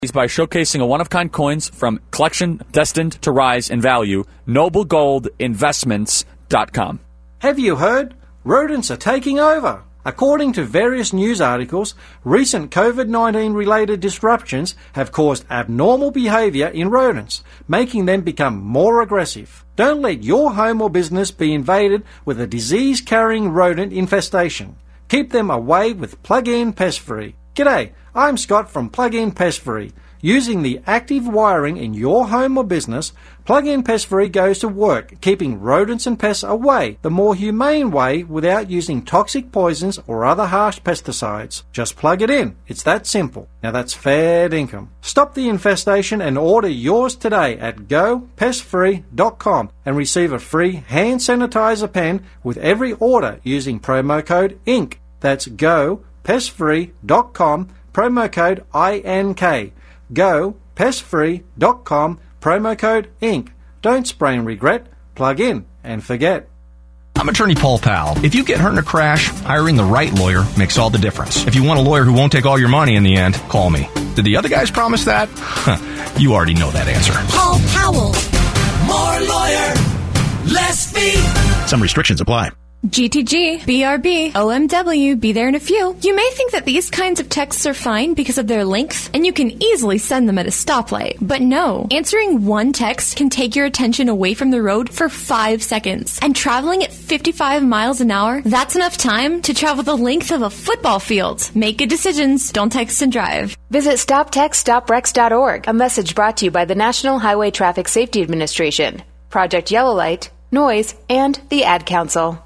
By showcasing a one-of-kind coins from collection destined to rise in value, noblegoldinvestments.com. Have you heard? Rodents are taking over. According to various news articles, recent COVID-19 related disruptions have caused abnormal behavior in rodents, making them become more aggressive. Don't let your home or business be invaded with a disease-carrying rodent infestation. Keep them away with Plug-in Pest Free. G'day, I'm Scott from Plug-in Pest Free. Using the active wiring in your home or business, Plug-in Pest Free goes to work, keeping rodents and pests away the more humane way without using toxic poisons or other harsh pesticides. Just plug it in. It's that simple. Now that's fair dinkum. Stop the infestation and order yours today at gopestfree.com and receive a free hand sanitizer pen with every order using promo code INK. That's gopestfree.com, promo code INK. GoPestFree.com, promo code INK. Don't spray and regret. Plug in and forget. I'm attorney Paul Powell. If you get hurt in a crash, hiring the right lawyer makes all the difference. If you want a lawyer who won't take all your money in the end, call me. Did the other guys promise that? You already know that answer. Paul Powell. More lawyer, less fee. Some restrictions apply. GTG, BRB, OMW, be there in a few. You may think that these kinds of texts are fine because of their length, and you can easily send them at a stoplight. But no, answering one text can take your attention away from the road for 5 seconds. And traveling at 55 miles an hour, that's enough time to travel the length of a football field. Make good decisions. Don't text and drive. Visit StopTextStopWrecks.org. A message brought to you by the National Highway Traffic Safety Administration, Project Yellow Light, Noise, and the Ad Council.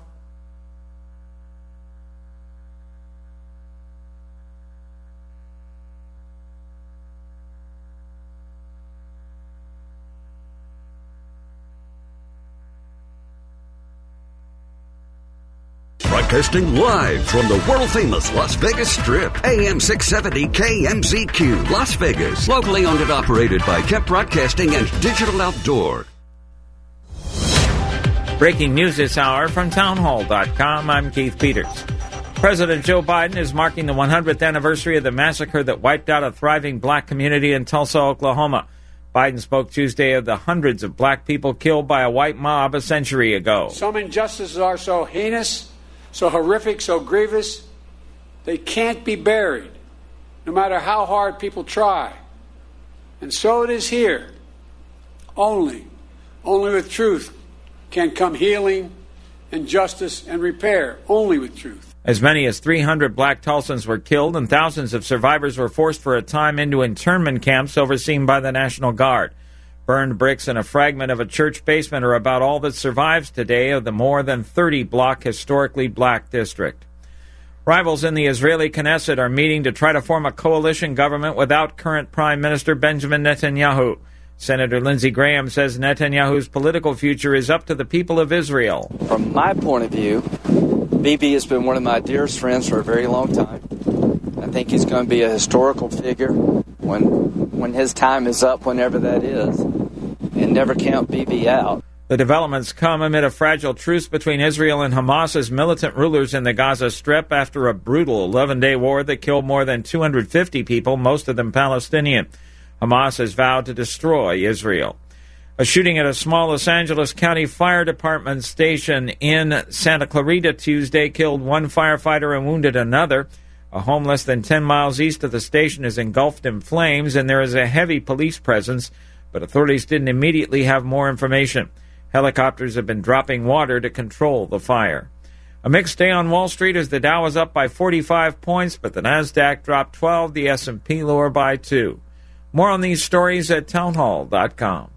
Broadcasting live from the world-famous Las Vegas Strip. AM 670 KMZQ, Las Vegas. Locally owned and operated by Kemp Broadcasting and Digital Outdoor. Breaking news this hour from townhall.com. I'm Keith Peters. President Joe Biden is marking the 100th anniversary of the massacre that wiped out a thriving black community in Tulsa, Oklahoma. Biden spoke Tuesday of the hundreds of black people killed by a white mob a century ago. Some injustices are so heinous, so horrific, so grievous, they can't be buried, no matter how hard people try. And so it is here. Only with truth can come healing and justice and repair. Only with truth. As many as 300 black Tulsans were killed, and thousands of survivors were forced for a time into internment camps overseen by the National Guard. Burned bricks and a fragment of a church basement are about all that survives today of the more than 30-block historically black district. Rivals in the Israeli Knesset are meeting to try to form a coalition government without current Prime Minister Benjamin Netanyahu. Senator Lindsey Graham says Netanyahu's political future is up to the people of Israel. From my point of view, Bibi has been one of my dearest friends for a very long time. I think he's going to be a historical figure when his time is up, whenever that is, and never count Bibi out. The developments come amid a fragile truce between Israel and Hamas as militant rulers in the Gaza Strip after a brutal 11-day war that killed more than 250 people, most of them Palestinian. Hamas has vowed to destroy Israel. A shooting at a small Los Angeles County Fire Department station in Santa Clarita Tuesday killed one firefighter and wounded another. A home less than 10 miles east of the station is engulfed in flames, and there is a heavy police presence, but authorities didn't immediately have more information. Helicopters have been dropping water to control the fire. A mixed day on Wall Street as the Dow was up by 45 points, but the Nasdaq dropped 12, the S&P lower by 2. More on these stories at townhall.com.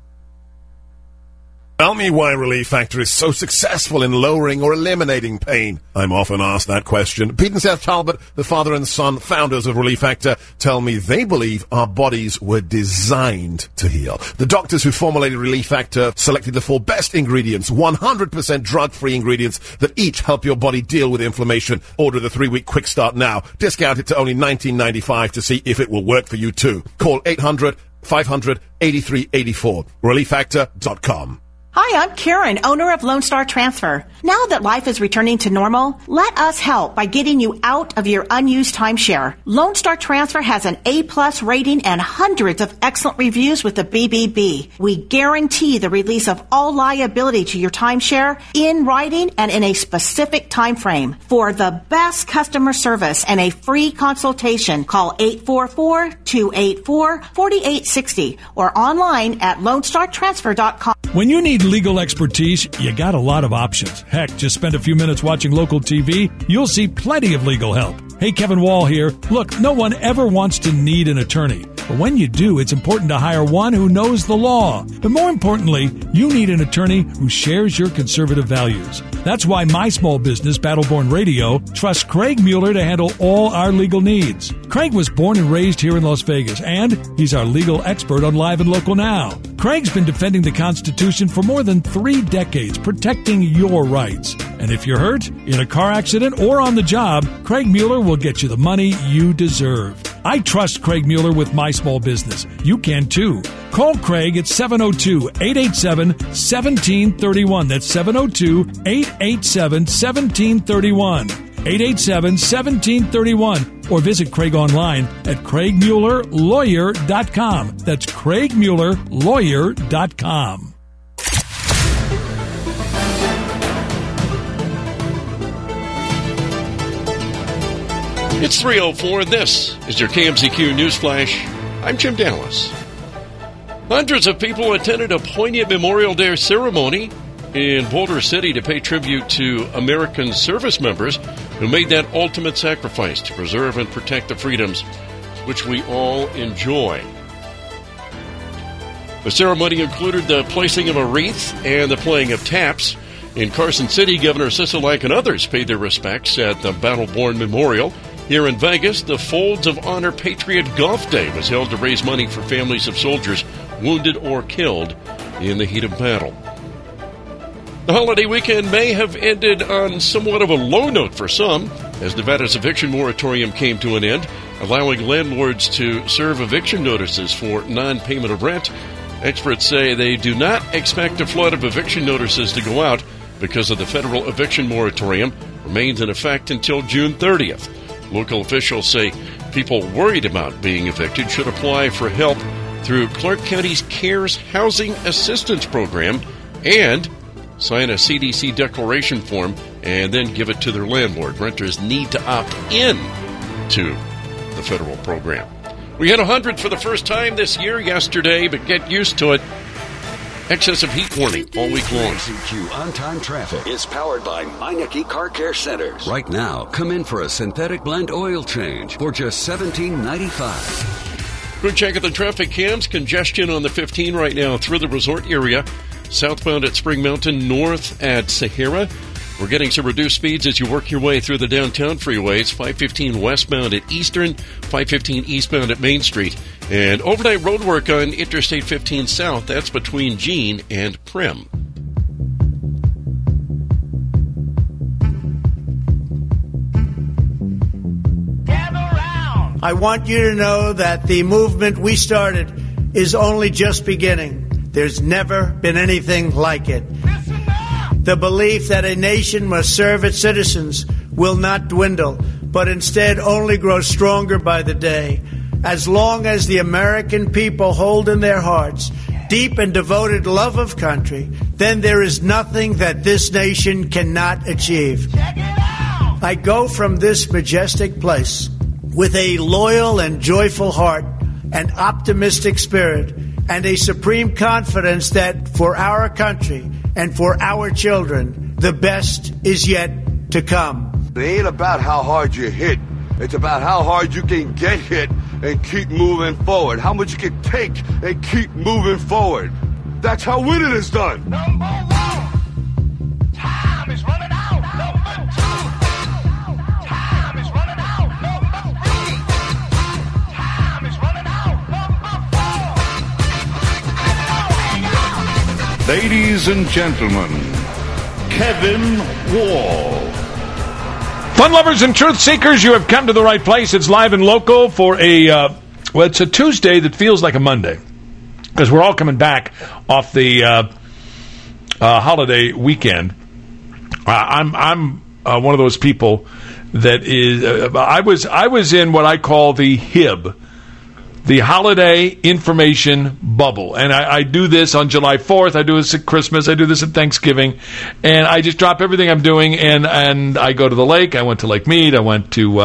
Tell me why Relief Factor is so successful in lowering or eliminating pain. I'm often asked that question. Pete and Seth Talbot, the father and son founders of Relief Factor, tell me they believe our bodies were designed to heal. The doctors who formulated Relief Factor selected the 4 best ingredients, 100% drug-free ingredients that each help your body deal with inflammation. Order the 3-week quick start now. Discount it to only $19.95 to see if it will work for you too. Call 800-500-8384. ReliefFactor.com. Hi, I'm Karen, owner of Lone Star Transfer. Now that life is returning to normal, let us help by getting you out of your unused timeshare. Lone Star Transfer has an A+ rating and hundreds of excellent reviews with the BBB. We guarantee the release of all liability to your timeshare in writing and in a specific time frame. For the best customer service and a free consultation, call 844-284-4860 or online at LoneStarTransfer.com. When you need legal expertise, you got a lot of options. Heck, just spend a few minutes watching local TV. You'll see plenty of legal help. Hey, Kevin Wall here. Look, no one ever wants to need an attorney. But when you do, it's important to hire one who knows the law. But more importantly, you need an attorney who shares your conservative values. That's why my small business, Battleborn Radio, trusts Craig Mueller to handle all our legal needs. Craig was born and raised here in Las Vegas, and he's our legal expert on Live and Local Now. Craig's been defending the Constitution for more than 3 decades, protecting your rights. And if you're hurt, in a car accident, or on the job, Craig Mueller will get you the money you deserve. I trust Craig Mueller with my small business. You can too. Call Craig at 702-887-1731. That's 702-887-1731. 887-1731. Or visit Craig online at CraigMuellerLawyer.com. That's CraigMuellerLawyer.com. It's 3:04. This is your KMZQ News Flash. I'm Jim Dallas. Hundreds of people attended a poignant Memorial Day ceremony in Boulder City to pay tribute to American service members who made that ultimate sacrifice to preserve and protect the freedoms which we all enjoy. The ceremony included the placing of a wreath and the playing of taps. In Carson City, Governor Sisolak and others paid their respects at the Battleborn Memorial. Here in Vegas, the Folds of Honor Patriot Golf Day was held to raise money for families of soldiers wounded or killed in the heat of battle. The holiday weekend may have ended on somewhat of a low note for some, as Nevada's eviction moratorium came to an end, allowing landlords to serve eviction notices for non-payment of rent. Experts say they do not expect a flood of eviction notices to go out because of the federal eviction moratorium remains in effect until June 30th. Local officials say people worried about being evicted should apply for help through Clark County's CARES Housing Assistance Program and sign a CDC declaration form and then give it to their landlord. Renters need to opt in to the federal program. We had 100 for the first time this year yesterday, but get used to it. Excessive heat warning all week long. KMZQ On-Time Traffic is powered by Meineke Car Care Centers. Right now, come in for a synthetic blend oil change for just $17.95. Quick check of the traffic cams. Congestion on the 15 right now through the resort area. Southbound at Spring Mountain, north at Sahara. We're getting some reduced speeds as you work your way through the downtown freeways. 515 westbound at Eastern, 515 eastbound at Main Street. And overnight road work on Interstate 15 South. That's between Jean and Prim. I want you to know that the movement we started is only just beginning. There's never been anything like it. The belief that a nation must serve its citizens will not dwindle, but instead only grow stronger by the day. As long as the American people hold in their hearts deep and devoted love of country, then there is nothing that this nation cannot achieve. I go from this majestic place with a loyal and joyful heart, an optimistic spirit, and a supreme confidence that for our country and for our children, the best is yet to come. It ain't about how hard you hit. It's about how hard you can get hit and keep moving forward. How much you can take and keep moving forward. That's how winning is done. Number one, time is running out. Number two, time is running out. Number three, time is running out. Number four. Ladies and gentlemen, Kevin Wall. Fun lovers and truth seekers, you have come to the right place. It's Live and Local for it's a Tuesday that feels like a Monday because we're all coming back off the holiday weekend. I'm one of those people that is. I was in what I call the HIB, the Holiday Information Bubble. And I do this on July 4th. I do this at Christmas. I do this at Thanksgiving. And I just drop everything I'm doing, and I go to the lake. I went to Lake Mead. I went to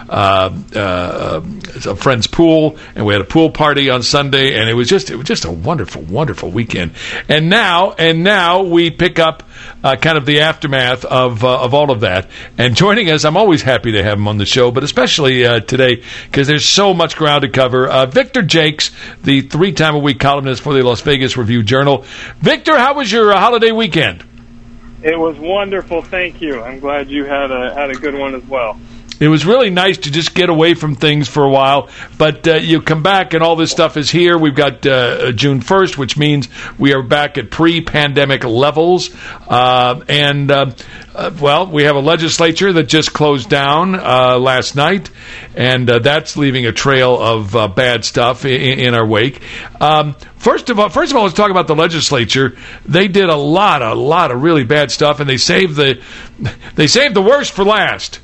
a friend's pool, and we had a pool party on Sunday, and it was just a wonderful, wonderful weekend. And now we pick up kind of the aftermath of all of that. And joining us, I'm always happy to have him on the show, but especially today because there's so much ground to cover. Victor Jakes, the 3-time-a-week columnist for the Las Vegas Review-Journal. Victor, how was your holiday weekend? It was wonderful, thank you. I'm glad you had a good one as well. It was really nice to just get away from things for a while, but you come back and all this stuff is here. We've got June 1st, which means we are back at pre-pandemic levels. Well, we have a legislature that just closed down last night, and that's leaving a trail of bad stuff in our wake. First of all, let's talk about the legislature. They did a lot of really bad stuff, and they saved the worst for last.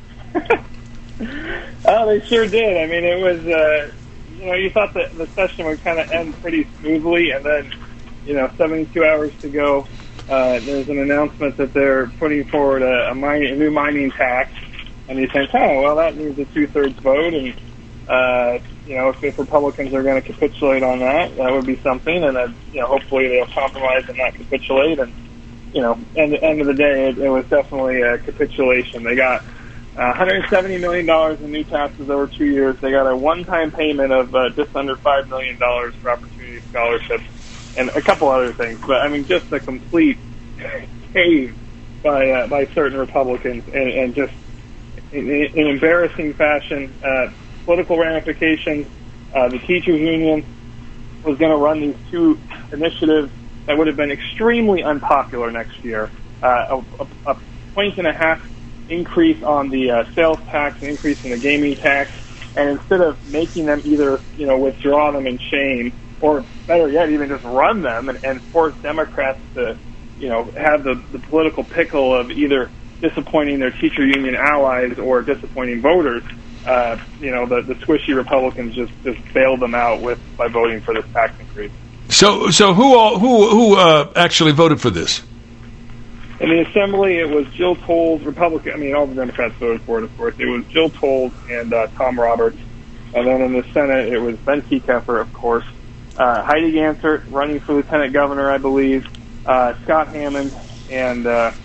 Oh, they sure did. I mean, it was, you thought that the session would kind of end pretty smoothly, and then, 72 hours to go, there's an announcement that they're putting forward a new mining tax, and you think, oh, well, that needs a 2/3 vote, and, if Republicans are going to capitulate on that, that would be something, and then, hopefully they'll compromise and not capitulate, and, at the end of the day, it was definitely a capitulation. They got $170 million in new taxes over 2 years. They got a one-time payment of just under $5 million for opportunity scholarships and a couple other things. But, I mean, just a complete cave by certain Republicans and just in embarrassing fashion. Political ramifications. The teachers union was going to run these two initiatives that would have been extremely unpopular next year. A 1.5 increase on the sales tax, an increase in the gaming tax, and instead of making them either, withdraw them in shame, or better yet, even just run them and force Democrats to, have the political pickle of either disappointing their teacher union allies or disappointing voters, the squishy Republicans just bailed them out by voting for this tax increase. So who actually voted for this? In the Assembly, it was Jill Tolles, Republican. I mean, all the Democrats voted for it, of course. It was Jill Tolles and Tom Roberts. And then in the Senate, it was Ben Keffer, of course. Heidi Gansert, running for lieutenant governor, I believe. Scott Hammond, and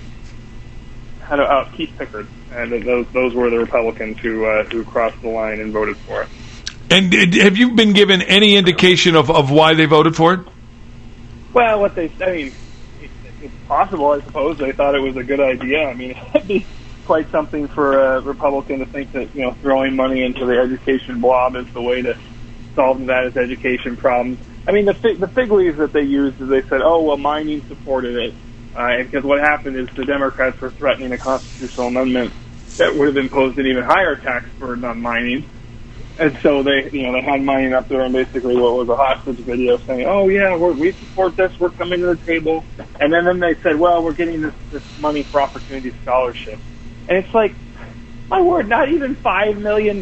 Keith Pickard. And those were the Republicans who crossed the line and voted for it. And have you been given any indication of why they voted for it? Well, it's possible, I suppose. They thought it was a good idea. I mean, it'd be quite something for a Republican to think that, throwing money into the education blob is the way to solve Nevada's education problems. I mean, the fig leaves that they used is they said, oh, well, mining supported it. Because what happened is the Democrats were threatening a constitutional amendment that would have imposed an even higher tax burden on mining. And so they had mining up there, and basically what was a hostage video saying, "Oh yeah, we support this. We're coming to the table." And then they said, "Well, we're getting this money for opportunity scholarships." And it's like, my word, not even $5 million.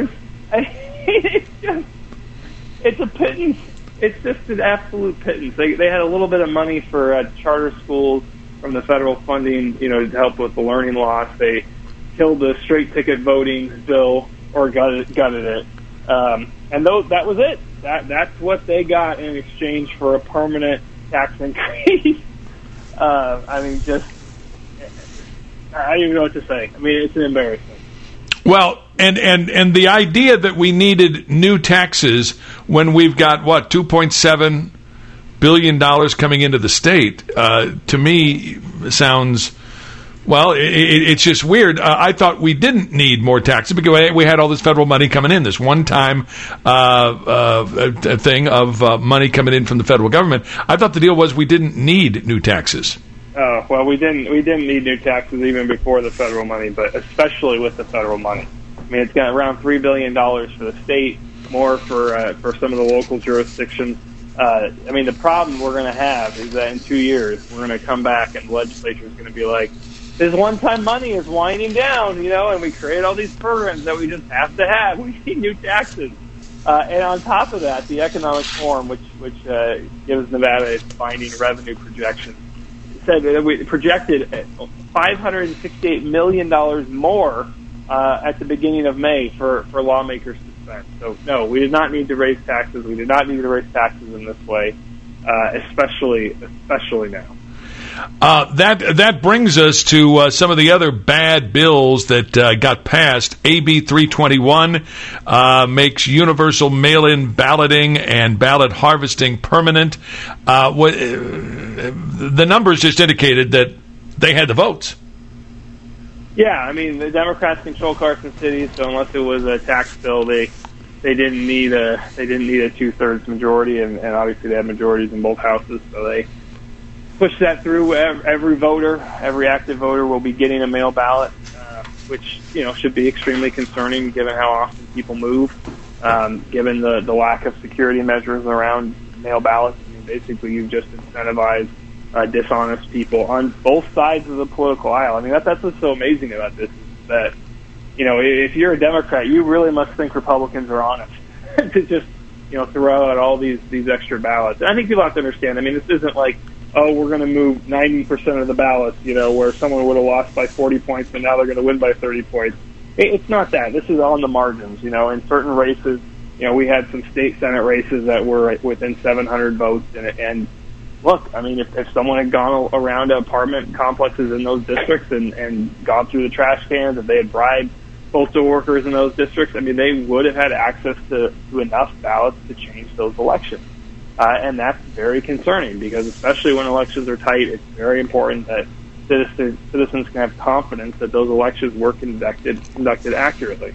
It's a pittance. It's just an absolute pittance. They had a little bit of money for charter schools from the federal funding, to help with the learning loss. They killed the straight ticket voting bill. Or gutted it, and that was it. That's what they got in exchange for a permanent tax increase. I don't even know what to say. I mean, it's an embarrassment. Well, and the idea that we needed new taxes when we've got $2.7 billion coming into the state, to me sounds. Well, it's just weird. I thought we didn't need more taxes because we had all this federal money coming in, this one-time thing of money coming in from the federal government. I thought the deal was we didn't need new taxes. Oh, well, we didn't need new taxes even before the federal money, but especially with the federal money. I mean, it's got around $3 billion for the state, more for some of the local jurisdictions. I mean, the problem we're going to have is that in 2 years, we're going to come back and the legislature is going to be like, this one-time money is winding down, and we create all these programs that we just have to have. We need new taxes. And on top of that, the Economic Forum, which gives Nevada its binding revenue projection, said that we projected $568 million more at the beginning of May for lawmakers to spend. So, no, we did not need to raise taxes. We did not need to raise taxes in this way, especially now. That brings us to some of the other bad bills that got passed. AB 321 makes universal mail-in balloting and ballot harvesting permanent. The numbers just indicated that they had the votes. Yeah, I mean, the Democrats control Carson City, so unless it was a tax bill, they didn't need a 2/3 majority, and obviously they had majorities in both houses, so they push that through. Every voter, every active voter will be getting a mail ballot, which, should be extremely concerning given how often people move, given the lack of security measures around mail ballots. I mean, basically, you've just incentivized dishonest people on both sides of the political aisle. I mean, that's what's so amazing about this, is that, if you're a Democrat, you really must think Republicans are honest to just, throw out all these extra ballots. And I think people have to understand, I mean, this isn't like, oh, we're going to move 90% of the ballots, where someone would have lost by 40 points, but now they're going to win by 30 points. It's not that. This is on the margins. In certain races, we had some state Senate races that were within 700 votes. And look, I mean, if someone had gone around apartment complexes in those districts and gone through the trash cans, if they had bribed postal workers in those districts, I mean, they would have had access to enough ballots to change those elections. And that's very concerning because, especially when elections are tight, it's very important that citizens can have confidence that those elections were conducted accurately.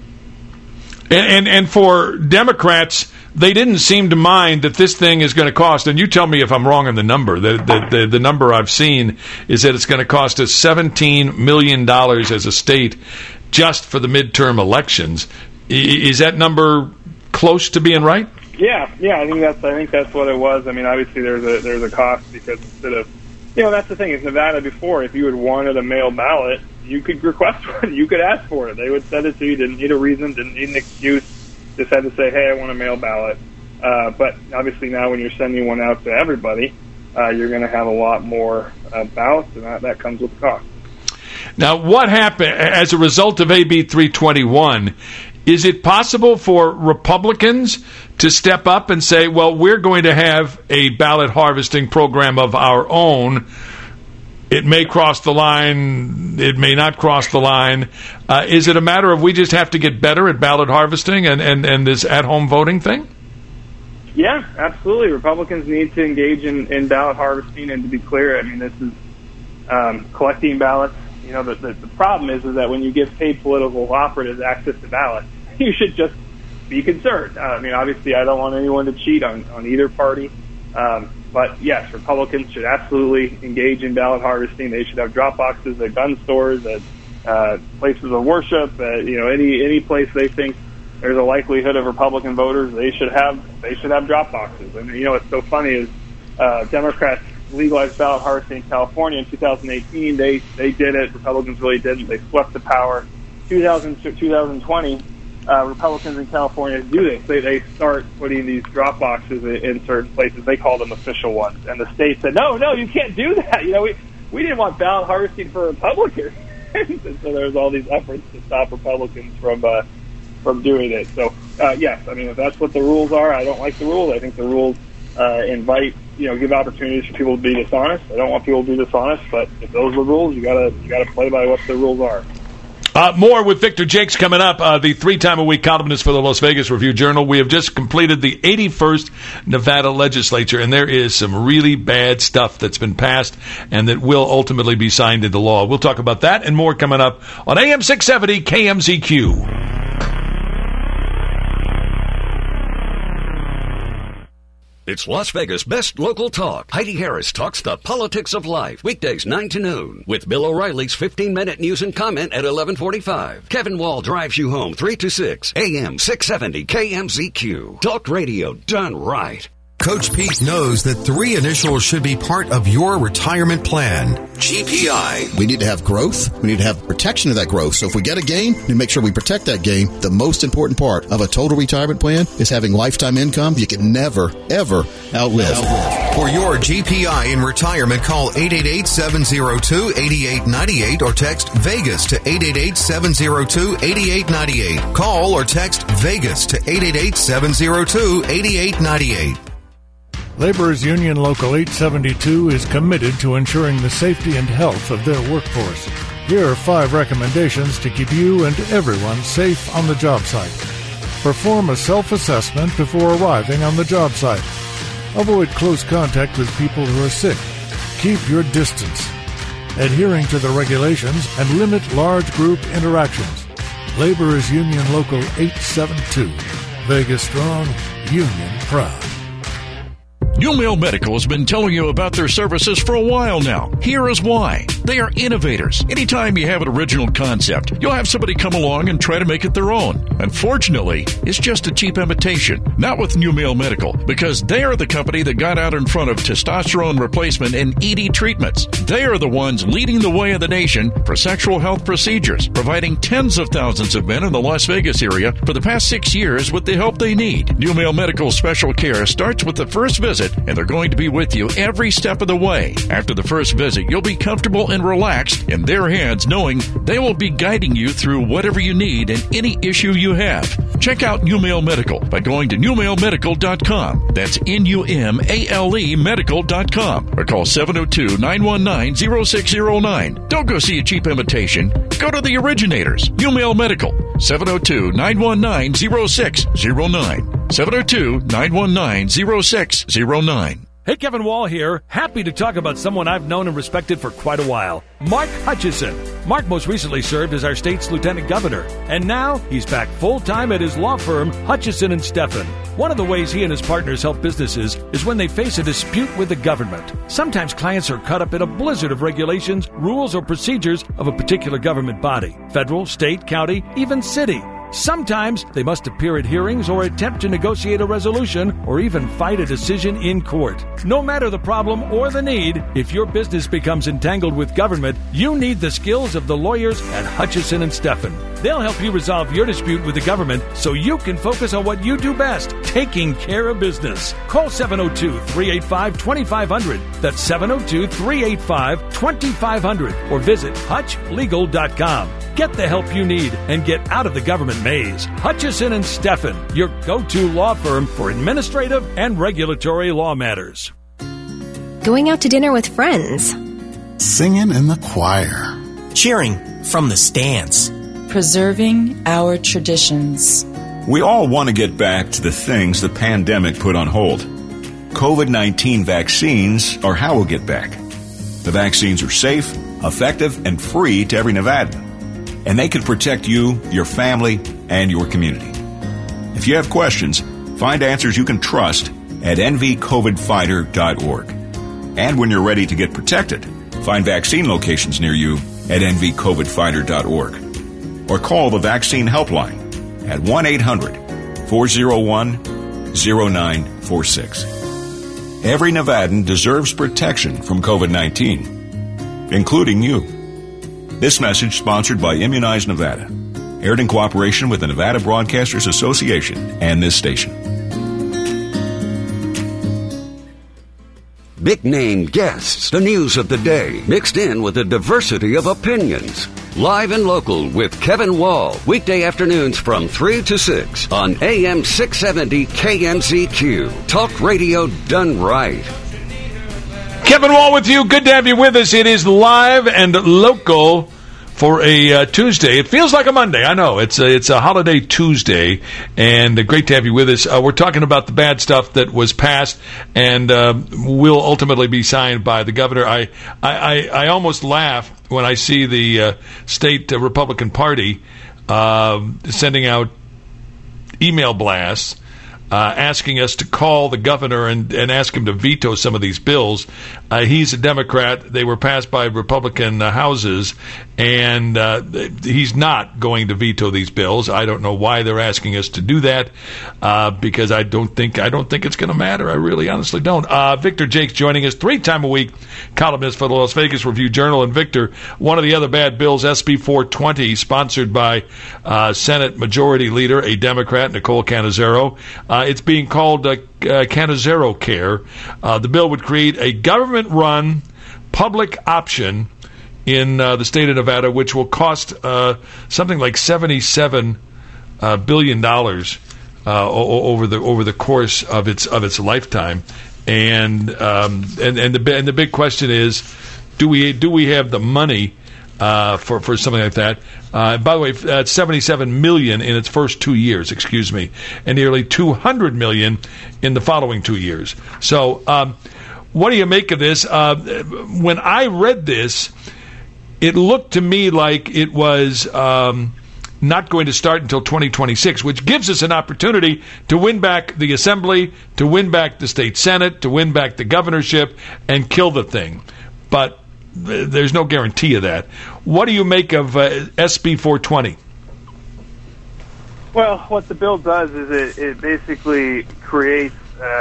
And for Democrats, they didn't seem to mind that this thing is going to cost, and you tell me if I'm wrong on the number, the number I've seen is that it's going to cost us $17 million as a state just for the midterm elections. Is that number close to being right? Yeah, I think that's what it was. I mean, obviously there's a cost because instead of, that's the thing. Is Nevada before, if you had wanted a mail ballot, you could request one, you could ask for it. They would send it to you. Didn't need a reason, didn't need an excuse. Just had to say, hey, I want a mail ballot. But obviously now, when you're sending one out to everybody, you're going to have a lot more ballots, and that comes with a cost. Now, what happened as a result of AB 321? Is it possible for Republicans to step up and say, well, we're going to have a ballot harvesting program of our own? It may cross the line. It may not cross the line. Is it a matter of we just have to get better at ballot harvesting and this at-home voting thing? Yeah, absolutely. Republicans need to engage in ballot harvesting. And to be clear, I mean, this is collecting ballots. The problem is that when you give paid political operatives access to ballots, you should just be concerned. I mean, obviously, I don't want anyone to cheat on either party. But yes, Republicans should absolutely engage in ballot harvesting. They should have drop boxes at gun stores, at places of worship, any place they think there's a likelihood of Republican voters. They should have drop boxes. And what's so funny is Democrats legalized ballot harvesting in California in 2018. They did it. Republicans really didn't. They swept the power. 2020. Republicans in California do this. They start putting these drop boxes in certain places. They call them official ones. And the state said, no, you can't do that. We didn't want ballot harvesting for Republicans. And so there's all these efforts to stop Republicans from doing it. So, yes, I mean, if that's what the rules are, I don't like the rules. I think the rules give opportunities for people to be dishonest. I don't want people to be dishonest, but if those are the rules, you gotta play by what the rules are. More with Victor Jakes coming up, the 3-time-a-week columnist for the Las Vegas Review-Journal. We have just completed the 81st Nevada legislature, and there is some really bad stuff that's been passed and that will ultimately be signed into law. We'll talk about that and more coming up on AM 670 KMZQ. It's Las Vegas' best local talk. Heidi Harris talks the politics of life. Weekdays 9 to noon. With Bill O'Reilly's 15-minute news and comment at 11:45. Kevin Wall drives you home 3 to 6. AM 670 KMZQ. Talk radio done right. Coach Pete knows that 3 initials should be part of your retirement plan. GPI. We need to have growth. We need to have protection of that growth. So if we get a gain, we need to make sure we protect that gain. The most important part of a total retirement plan is having lifetime income you can never, ever outlive. For your GPI in retirement, call 888-702-8898 or text VEGAS to 888-702-8898. Call or text VEGAS to 888-702-8898. Laborers Union Local 872 is committed to ensuring the safety and health of their workforce. Here are 5 recommendations to keep you and everyone safe on the job site. Perform a self-assessment before arriving on the job site. Avoid close contact with people who are sick. Keep your distance. Adhering to the regulations and limit large group interactions. Laborers Union Local 872. Vegas strong, union proud. New Mail Medical has been telling you about their services for a while now. Here is why. They are innovators. Anytime you have an original concept, you'll have somebody come along and try to make it their own. Unfortunately, it's just a cheap imitation. Not with New Mail Medical, because they are the company that got out in front of testosterone replacement and ED treatments. They are the ones leading the way of the nation for sexual health procedures, providing tens of thousands of men in the Las Vegas area for the past 6 years with the help they need. New Mail Medical special care starts with the first visit, and they're going to be with you every step of the way. After the first visit, you'll be comfortable and relaxed in their hands, knowing they will be guiding you through whatever you need and any issue you have. Check out New Mail Medical by going to newmailmedical.com. That's NUMALE medical.com, or call 702-919-0609. Don't go see a cheap imitation. Go to the originators. New Mail Medical, 702-919-0609. 702-919-0609. Hey, Kevin Wall here. Happy to talk about someone I've known and respected for quite a while. Mark Hutchison. Mark most recently served as our state's lieutenant governor, and now he's back full-time at his law firm, Hutchison & Steffen. One of the ways he and his partners help businesses is when they face a dispute with the government. Sometimes clients are caught up in a blizzard of regulations, rules, or procedures of a particular government body, federal, state, county, even city. Sometimes they must appear at hearings or attempt to negotiate a resolution or even fight a decision in court. No matter the problem or the need, if your business becomes entangled with government, you need the skills of the lawyers at Hutchison & Steffen. They'll help you resolve your dispute with the government so you can focus on what you do best, taking care of business. Call 702-385-2500. That's 702-385-2500. Or visit hutchlegal.com. Get the help you need and get out of the government maze. Hutchison & Steffen, your go-to law firm for administrative and regulatory law matters. Going out to dinner with friends. Singing in the choir. Cheering from the stands. Preserving our traditions. We all want to get back to the things the pandemic put on hold. COVID-19 vaccines are how we'll get back. The vaccines are safe, effective, and free to every Nevadan. And they can protect you, your family, and your community. If you have questions, find answers you can trust at nvcovidfighter.org. And when you're ready to get protected, find vaccine locations near you at nvcovidfighter.org. Or call the vaccine helpline at 1-800-401-0946. Every Nevadan deserves protection from COVID-19, including you. This message sponsored by Immunize Nevada, aired in cooperation with the Nevada Broadcasters Association and this station. Big name guests, the news of the day, mixed in with a diversity of opinions. Live and local with Kevin Wall, weekday afternoons from 3 to 6 on AM 670 KMZQ. Talk radio done right. Kevin Wall with you. Good to have you with us. It is live and local for a Tuesday. It feels like a Monday. I know. It's a holiday Tuesday, and great to have you with us. We're talking about the bad stuff that was passed and will ultimately be signed by the governor. I almost laugh when I see the state Republican Party sending out email blasts asking us to call the governor and ask him to veto some of these bills. He's a Democrat. They were passed by Republican houses, and he's not going to veto these bills. I don't know why they're asking us to do that, because I don't think it's going to matter. I really honestly don't. Victor Jakes joining us, 3-time-a-week columnist for the Las Vegas Review-Journal. And Victor, one of the other bad bills, SB 420, sponsored by Senate Majority Leader, a Democrat, Nicole Cannizzaro. It's being called Cannizzaro Care. The bill would create a government-run public option in the state of Nevada, which will cost something like $77 billion over the course of its lifetime. And the big question is, do we have the money for something like that? By the way, that's $77 million in its first 2 years, and nearly $200 million in the following 2 years. So, what do you make of this? When I read this, it looked to me like it was not going to start until 2026, which gives us an opportunity to win back the Assembly, to win back the state Senate, to win back the governorship, and kill the thing. But there's no guarantee of that. What do you make of SB 420? Well, what the bill does is it basically creates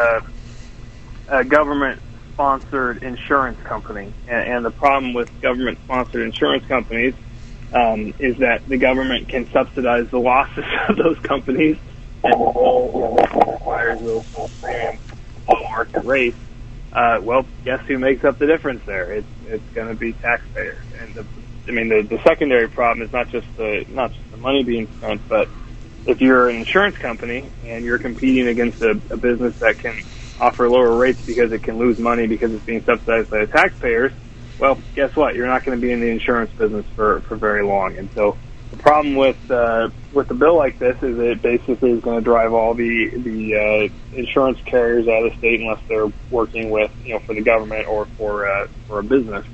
a government-sponsored insurance company. And the problem with government-sponsored insurance companies is that the government can subsidize the losses of those companies, and requires those premiums on market rates. Well, guess who makes up the difference there? It's going to be taxpayers. And the secondary problem is not just the money being spent, but if you're an insurance company and you're competing against a business that can offer lower rates because it can lose money because it's being subsidized by the taxpayers, well, guess what? You're not going to be in the insurance business for very long. And so the problem with a bill like this is it basically is going to drive all the insurance carriers out of the state unless they're working with for the government or for a business.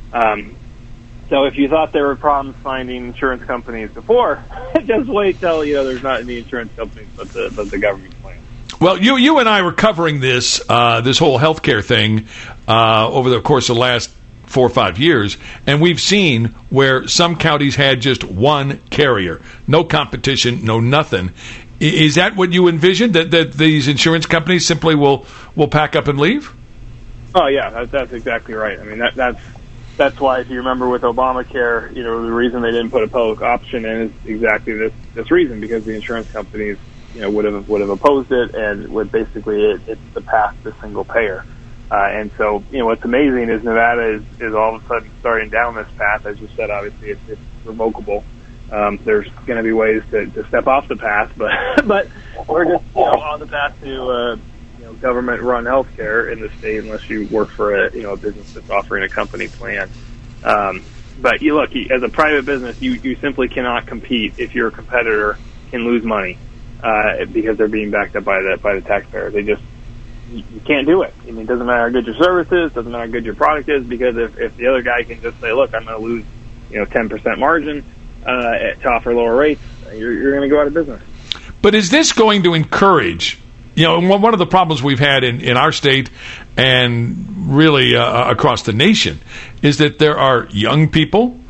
So if you thought there were problems finding insurance companies before, just wait till there's not any insurance companies but the government plan. Well, you and I were covering this whole healthcare thing over the course of the last 4 or 5 years, and we've seen where some counties had just one carrier, no competition, no nothing. Is that what you envisioned, that these insurance companies simply will pack up and leave? Oh yeah, that's exactly right. I mean that's why, if you remember with Obamacare, the reason they didn't put a public option in is exactly this reason, because the insurance companies would have opposed it, and would basically it's the path to single payer. And so, what's amazing is Nevada is all of a sudden starting down this path. As you said, obviously it's revocable. There's going to be ways to step off the path, but we're just on the path to government-run healthcare in the state, unless you work for a business that's offering a company plan. But you look, as a private business, you simply cannot compete if your competitor can lose money because they're being backed up by the taxpayer. You can't do it. I mean, it doesn't matter how good your service is, doesn't matter how good your product is, because if the other guy can just say, look, I'm going to lose 10% margin to offer lower rates, you're going to go out of business. But is this going to encourage, one of the problems we've had in our state and really across the nation is that there are young people,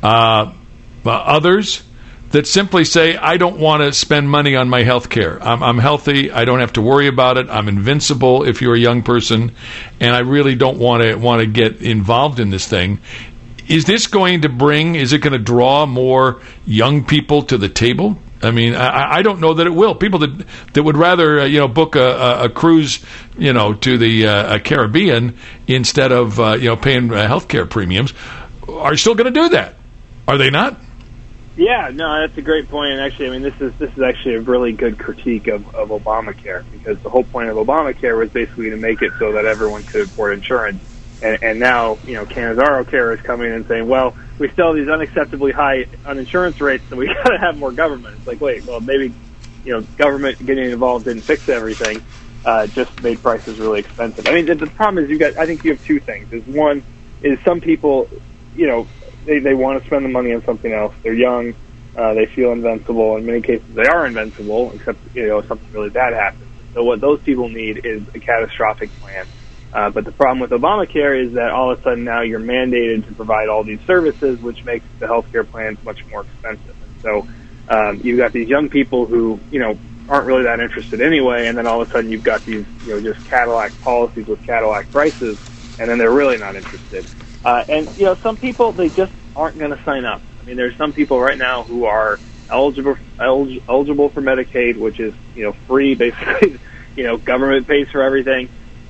others, that simply say, I don't want to spend money on my health care. I'm healthy. I don't have to worry about it. I'm invincible if you're a young person, and I really don't want to get involved in this thing. Is this going to is it going to draw more young people to the table? I mean, I don't know that it will. People that would rather book a cruise to the Caribbean instead of paying health care premiums are still going to do that. Are they not? Yeah, no, that's a great point. And actually, I mean, this is actually a really good critique of Obamacare, because the whole point of Obamacare was basically to make it so that everyone could afford insurance. And now, Cannizzaro Care is coming in and saying, well, we still have these unacceptably high uninsurance rates, and we got to have more government. It's like, wait, well, maybe, government getting involved didn't fix everything, just made prices really expensive. I mean, the problem is I think you have two things. One is some people, they want to spend the money on something else. They're young. They feel invincible. In many cases, they are invincible, except, something really bad happens. So what those people need is a catastrophic plan. But the problem with Obamacare is that all of a sudden now you're mandated to provide all these services, which makes the healthcare plans much more expensive. And so you've got these young people who, aren't really that interested anyway, and then all of a sudden you've got these, just Cadillac policies with Cadillac prices, and then they're really not interested. And some people, they just aren't going to sign up. I mean, there's some people right now who are eligible for Medicaid, which is, free, basically, government pays for everything.